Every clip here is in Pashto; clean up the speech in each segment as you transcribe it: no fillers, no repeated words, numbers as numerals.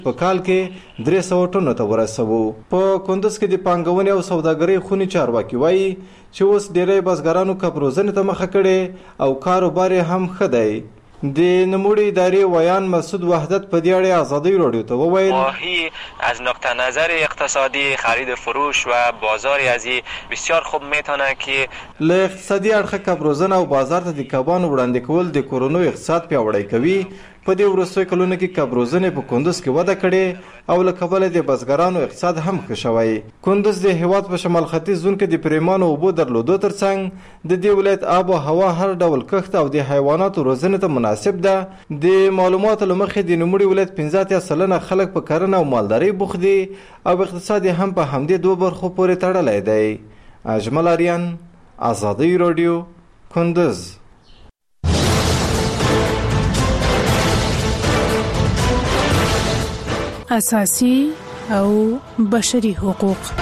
په کال کې 300 ټنو ته ورسوو. په کندز کې د پانګونې او سوداګرۍ خونې چارواکي وایي چې اوس ډېری بزګرانو کبروزنې ته مخه کړې او کاروبار هم ښه دی. د نموړي ادارې ویان مسعود وحدت په دې اړه ازادي رادیو ته وویل ماهی از نقطه نظر اقتصادی خرید فروش و بازار ازی بسیار خوب میتونه که له اقتصادي اړخه کبروزنه او بازار ته د کبانو وړاندې کول د کورونو اقتصاد پیاوړی کوي. په دې وروستیو کلونو کې کبروزنې په کندز کې وده کړې او له کبله د بزګرانو اقتصاد هم ښه شوی. کندز د هیواد په شمال ختیځ زون کې د پریمانو اوبو درلودو ترڅنګ د دې ولایت آب او هوا هر ډول کښت او د حیواناتو روزنې ته مناسب ده. د معلوماتو له مخې د نوموړي ولایت 15% خلک په کرنه او مالدارۍ بوخت دي او اقتصاد هم په همدې دوه برخو پورې تړلی دی. اجمل آریان، ازادي رادیو، کندز. اساسي او بشري حقوق.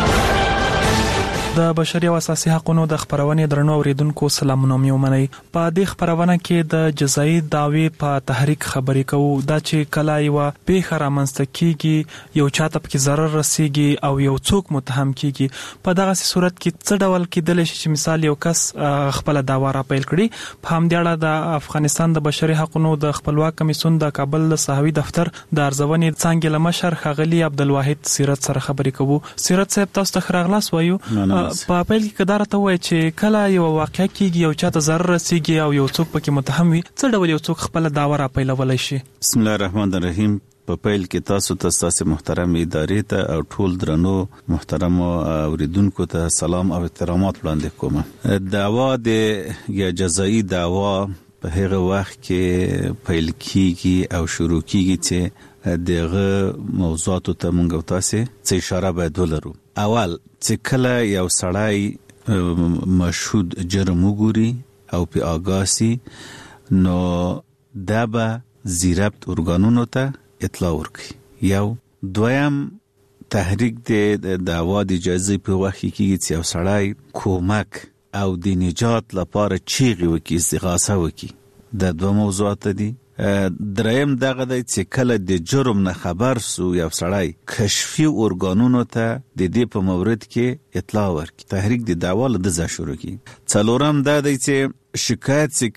د بشري او اساسي حقوقو د خبرونې درنو اوریدونکو سلامونه مې ومنئ. په دې خبرونه کې د جزایي دعوی په تحریک خبرې کوو. دا چې کله یو پیښه رامنځته کیږي، یو چاته پکې ضرر رسیږي او یو څوک متهم کیږي، په دغه صورت کې څه ډول کېدلی شي چې مثال یو کس خپل دعوا را پیل کړي. په همدې اړه د افغانستان د بشري حقوقو د خپلواک کمیسیون د کابل صحوي دفتر د ارزونې څانګې له مشر ښاغلي عبدالواحد سیرت سره خبرې کوو. سیرت صاحب، تاسو ته ښه راغلاست وایو. په پیل کې کدار ته وایي چې کله یو واقعه کیږي، یو چاته ضرر رسیږي او یو څوک پکې متهم وي، څه ډول یو څوک خپل دعوا را پیلولی شي؟ بسم الله الرحمن الرحیم. په پیل کې تاسو ته محترم ادارې ته او ټول درنو محترم اوریدونکو ته سلام او احترامات وړاندې کوم. دعوا د یا جزایي دعوا په هغه وخت کې پیل کیږي او شروع کیږي چې دغه موضوعاتو ته مونږ تاسو څه اشاره باید ولرو. اول چې کله یو سړی مشهود جرم وګوري او په آگاهی نو دا به زیربط ارګانونو ته اطلاع ورکړي. یو دویم تحریک د دعوا د اجازه په وخت کې چې یو سړی کومک او د نجات لپاره چیغې وکړي، استغاثه وکړي. دا دوه موضوعات دي. دریم دغه دی چې کله د جرم نه خبر سو یو سړی کشفي ارګانونو ته د دې په مورد کې اطلاع ورکړي. تحریک د دعوا له دزه شروع کی. څلورم دا دی چې شکایت چې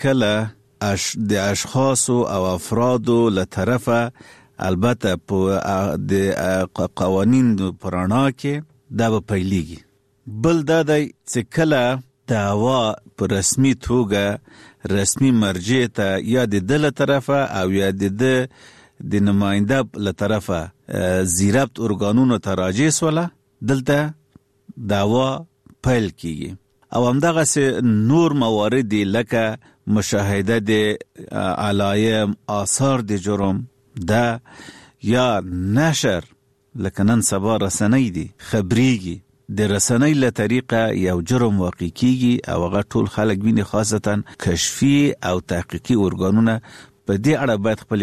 کله د اشخاص او افرادو له طرفه البته په د قوانین پرانا کې دا به پیلېږي. بل دا دی چې کله دعوا په رسمي توګه رسمي مرجع ته یا د دله طرفه او یا د نماینده له طرفه زیربط ارګانونو ته راجع سوله، دلته دعوا پیل کیږي. او همدغه نور موارد لکه مشاهده د علایم، آثار د جرم ده یا نشر، لکه نن سبا رسنۍ دي خبريږي، د رسنۍ له طریقه یو جرم واقع کیږي او هغه ټول خلک ویني، خاصتا کشفي او تحقیقي ارګانونه په دې اړه باید خپل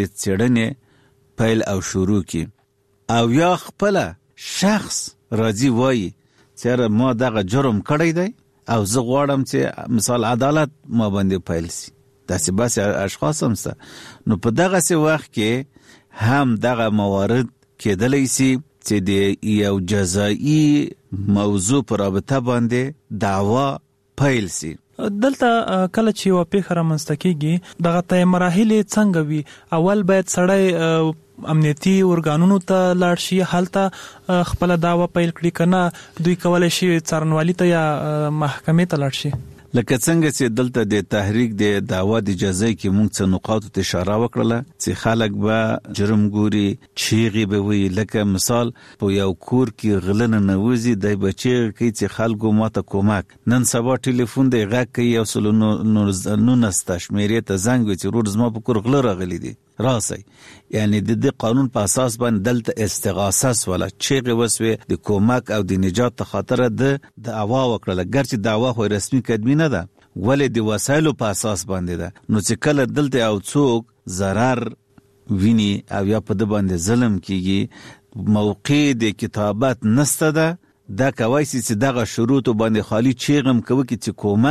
څېړنې پیل او شروع کړي. او یا خپل شخص راځي وایي چې ما دغه جرم کړی دی او زه غواړم چې مثال عدالت ما باندې پیل شي. داسې بس اشخاص هم سته. نو په دغه وخت کې هم دغه موارد کېدلی شي چې د یو جزایي موضوع پر رابطه باندې دعوا پیل شي. دلته کله چې یو پیښه رامنځته کیږي، دغه ته مراحل څنګه وي؟ اول باید سړی امنیتي ارګانونو ته لاړ شي، هلته خپل دعوا پیل کړي، کنه دوی کولای شي څارنوالي ته یا محکمې ته لاړ شي؟ لکه څنګه چې دلته د تحریک د دعوا د جزای کې موږ څه نقاط ته اشاره وکړه چې خلک به جرم ګوري، چیغې به وي. لکه مثال په یو کور کې غلنه نوځي، د بچی کې چې خلکو ماته کومک. نن سبا ټلیفون دی غږ کوي، یو سل نو نسته شمیرې ته زنګ وي چې ورور زما په کور غله راغلي دي راسي. یعنی د قانون په اساس باندې دلته استغاثه ولا چیغې وسوي د کومک او د نجات ته خاطر د دعوا وکړه. ګرچې دعوا خو رسمي کدمي نه ده، ولې د وسایلو په اساس باندې ده. نو چې کله دلته او څوک ضرر ویني او یا په د باندې ظلم کیږي، موقع د کتابت نسته ده، دا کوي چې دغه شروط باندې خالی چیغم کوي چې کومک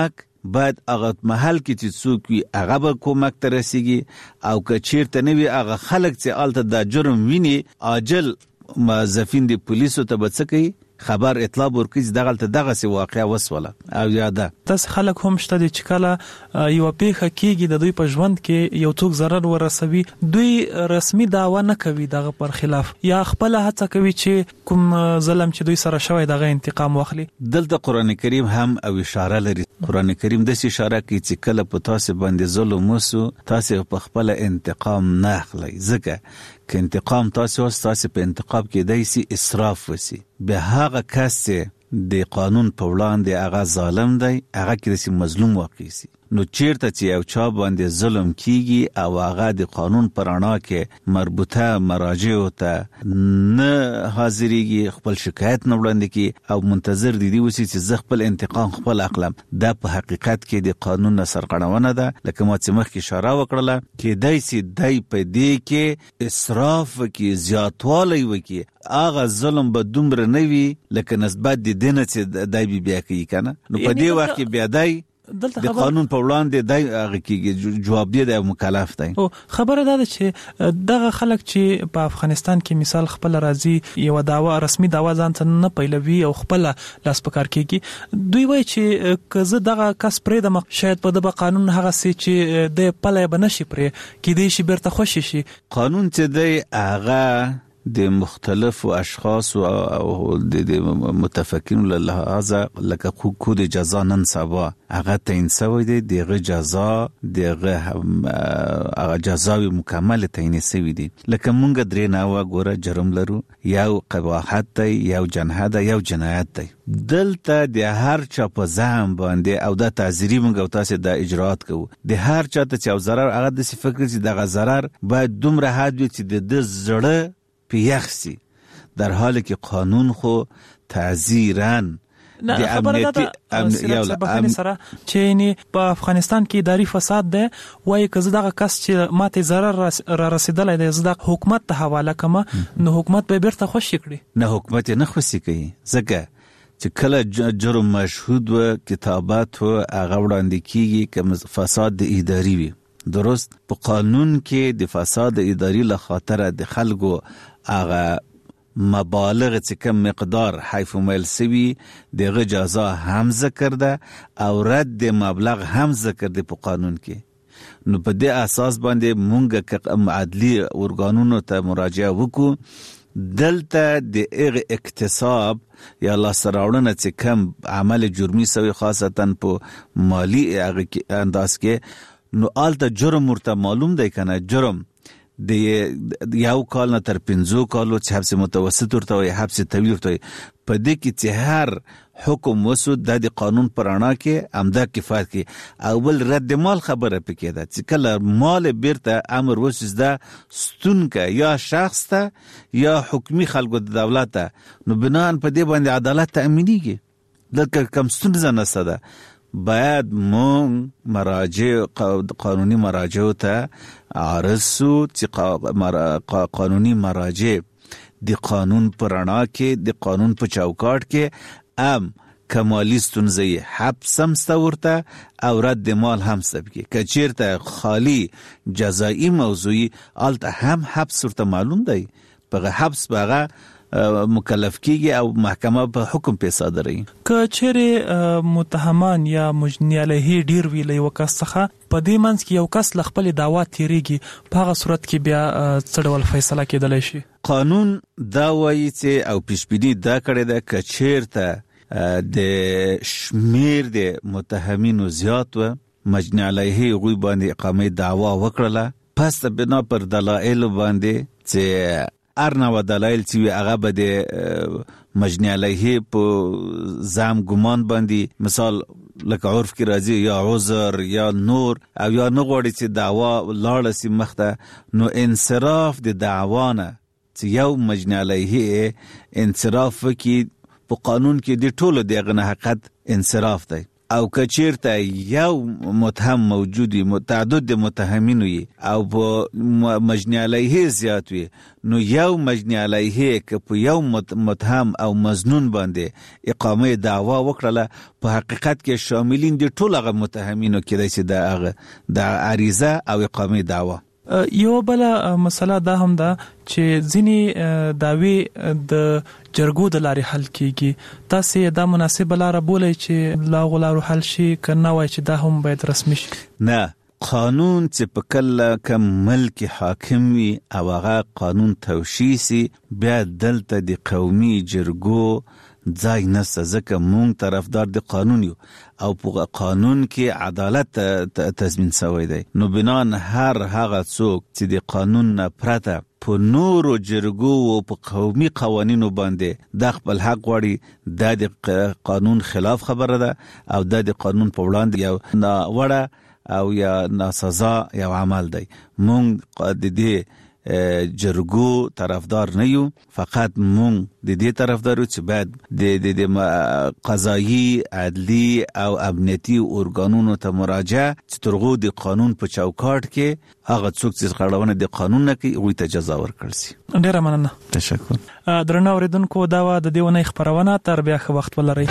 باید هغه محل کې چې څوک وي هغه به کومک ته رسیږي او که چیرته نه وي هغه خلک چې هلته دا جرم ویني عاجل موظفین د پولیسو ته به څه کوي خبر اطلاع ورکړي چې دغه واقعه وسوله او یاده تاسو خلک هم شته چې کله یو پیښه کیږي د دوی په ژوند کې یو څوک ضرر ورسوي دوی رسمي دعوا نه کوي دغه پر خلاف یا خپل هڅه کوي چې کوم ظلم چې دوی سره شوی دغه انتقام واخلي. دلته قران کریم هم او اشاره لري. قران کریم د اشاره کوي چې کله په تاسو باندې ظلم وسو تاسو په خپل انتقام نه اخلي ځکه که انتقام تاسو په انتقام کې دایسي اسراف وسی به هغه کس د قانون په وړاندې هغه ظالم دی هغه کې مظلوم واقع سي. نو چیرته چې یو چا باندې ظلم کیږي او هغه د قانون پر رڼا کې مربوطه مراجع ته نه حاضرېږي خپل شکایت نه وړاندې کی او منتظر دي وسی چې زه خپل انتقام خپل اخلم دا په حقیقت کې د قانون سرغړونه ده. لکه ما چې مخکې اشاره وکړله کې دایسي دای په دې کې اسراف کې زیاتوالی وکي هغه ظلم به دومره نه وي لکه نسبت د دینه چې دای بیا کوي کنه نو په دې وخت کې بیا دای د قانون په وړاندې دای هغه کې جواب دی او مکلف دی. او خبره ده چې دغه خلک چې په افغانستان کې مثال خپل راځي یو داوا رسمي داوا ځان ته نه پیلوي او خپل لاس پکار کوي دوی وایي چې کزه دغه کس پرې د شاید په دغه قانون هغه سي چې د پلې بنشي پرې کې دي شي بیرته خوشي شي قانون چې دی هغه د مختلفو اشخاص او د متفکرین له لحاظه لکه کود جزا نن سبا هغه تعیین شوی دی دغه جزا هغه جزاوی مکمل تعیین شوی دی لکه مونږ درې ناوه ګوره جرم لرو یو قباحت دی یو جنحه دی یو جنایت دی دلته د هر چا په ځان باندې او د تعزیری مونږ او تاسو د اجرات کوو د هر چا ته چې ضرر هغه د فکر چې دغه ضرر باید دومره حد وي چې د زړه پیخسی در حالی که قانون خو تعزیران د امنیتي سره چې په افغانستان کې اداري فساد ده وایي که دغه کس چې ماته ضرر را رسیدلای دی زده حکومت ته حواله کما نو حکومت به بیرته خوشی کړي نه حکومت نه خوشی کوي ځکه چې کله جرم مشهود و کتابت و هغه وړاندې کیږي که فساد اداري وي درست په قانون کې د فساد اداري له خاطر د خلکو هغه مبالغ چې کم مقدار حیف میل سوی دغه جزا هم ذکر ده او رد مبلغ هم ذکر ده په قانون کې نو په دې اساس باندې مونږ عدلی ارګانونو ته مراجعه وکړو دلته د اقتصاب یا لاسراوړنه چې کم عمل جرمی سوی خاصتا په مالی انداز کې نو آلته جرم ورته معلوم دی کنه جرم د یو کال نه تر 5 کالو چې حبس متوسط ورته وي حبس طویل ورته په دې کې چې هر حکم وسو د قانون پرانا کې امدا کفایت کې اول رد مال خبره پکې ده چې کله مال بیرته امر وسوس ده ستون کا یا شخص ته یا حکومي خلکو د دولت ته نو بنان په دې باندې عدالت تامینیږي دلته کم ستون نه سده باید مون مراجع قانونی مراجع ته عرضو چې قانونی مراجع د قانون پرانا کې د قانون په چوکاټ کې کمالی ستونزه حبس هم ورته او رد مال هم سبکی که چیرته خالی جزایی موضوعی آلته هم حبس ورته معلوم دی پغه حبس بغه مکلف کیږي او محکمه په حکم په صادري که چیرې متهمان یا مجنی علیه ډیر ویلې وکاسخه په دې منځ کې یو کس خپل دعوا تیریږي په هغه صورت کې بیا څړول فیصله کېدلی شي قانون دا وایي چې او پیشبینی دا کړی ده که چیرته د شمیر د متهمینو زیات و مجنی علیه غوی باندې اقامه دعوا وکړه پس بنا پر دلایل باندې چې ارنه و دلایل چې هغه به د مجنی علیه په زام ګمان باندې مثال لکه عرف کې راځي یا عذر یا نور او یا نغوړي چې دعوا لاړه سي مخته نو انصراف د دعوانه چې یو مجنی علیه انصراف کې په قانون کې د ټولو دغه حقیقت انصراف دی او کچیرته یو متهم موجود وي، متعدد متهمین وي او په مجنی علیه زیات وي، نو یو مجنی علیه که په یو متهم او مظنون باندې اقامه دعوا وکړله، په حقیقت کې شاملین دي ټول هغه متهمینو کېدای شي د عریضه او اقامه دعوا. یو بل مسله دا هم ده چې ځینی داوی د جرګو د لارې حل کیږي، تاسو دا مناسب لاره بولئ چې لا غلارو حل شي کنه وای چې دا هم باید رسمي شي؟ نه، قانون چې په کله کوم ملک حاکم وي او هغه قانون توشیح سي، بیا دلته د قومي جرګو ځای نشته، ځکه مونږ طرفدار د قانون یو او په قانون کې عدالت تضمین شوی دی. نو بنان هر هغه څوک چې د قانون نه پرته په نورو جرګو او په قومي قوانینو باندې د خپل حق غواړي، د قانون خلاف خبره ده او د قانون په وړاندې یو ناوړه او یا ناسزا یو عمل دی. مونږ د دې جرګو طرفدار نه یو، فقط مونږ د دې طرفدار یو چې باید د قضایي، عدلی او امنیتي ارګانونو ته مراجعه چې ترغو د قانون په چوکاټ کې هغه څوک چې غړونه د قانون نه کوي هغوی ته جزا ورکړل شي. ډیره مننه. تشکر. درنو اوریدونکو، دا و د دې ونې خبرونه، تر بیا ښه وخت ولرئ.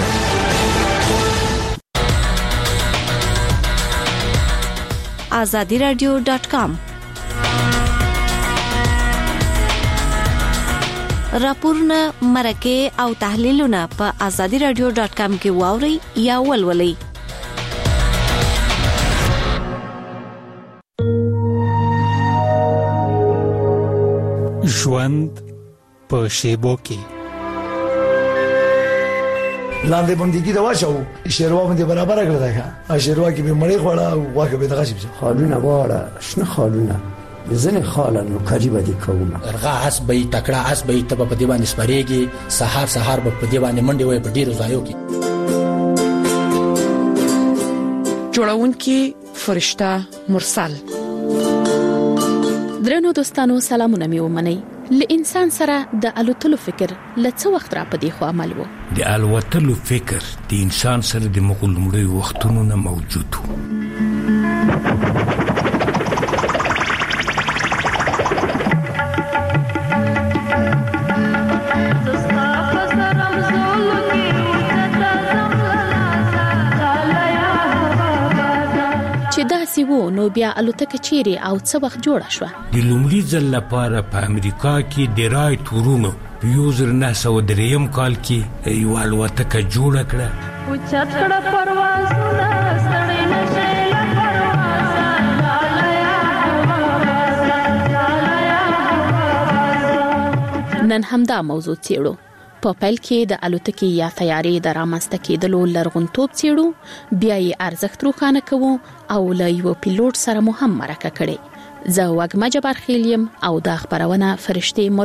azadiradio.com راپورونه، مرکه او تحلیلونه په azadiradio.com کې واورئ یا ولولئ. ژوند په شیبو کې لاندې باندې دا واچو شیروا باندې برابر کړل دا شیروا کې به مړی خوړه او واکه به دغه شي خالونه واړه شنه خالونه زنه خاله نو قریبه دي کومه ارغا اس به تکړه اس به تب په دی باندې سپریږي، سحر به په دی باندې منډي وي په ډیرو ځایو کې. جوړون کې فرشتہ مرسل. درنو دوستانو، سلامونه مې ومنئ. ل انسان سره د الوتلو فکر لڅ وخت را پدې خو عمل وو. د الوتلو فکر د انسان سره د مغلمړي وختونو نه موجود وو. چې وو نو بیا الوتکه چیرې او څه وخت جوړه شو؟ د لومړي ځل لپاره په امریکا کې د رایټ ورونو په 1903 کال کې یو الوتکه جوړه کړه. او چتکړه پروازونه ستړي نشي له پروازه نن همدا موضوع څېړو. په پیل کې د الوتکې یا طیارې د رامنځته کېدلو لرغونتوب څېړو، بیا یې ارزښت روښانه کوو او له یو پیلوټ سره مو هم مرکه کړې. زه وګما جبار خیلیم او دا خبرونه فرشتي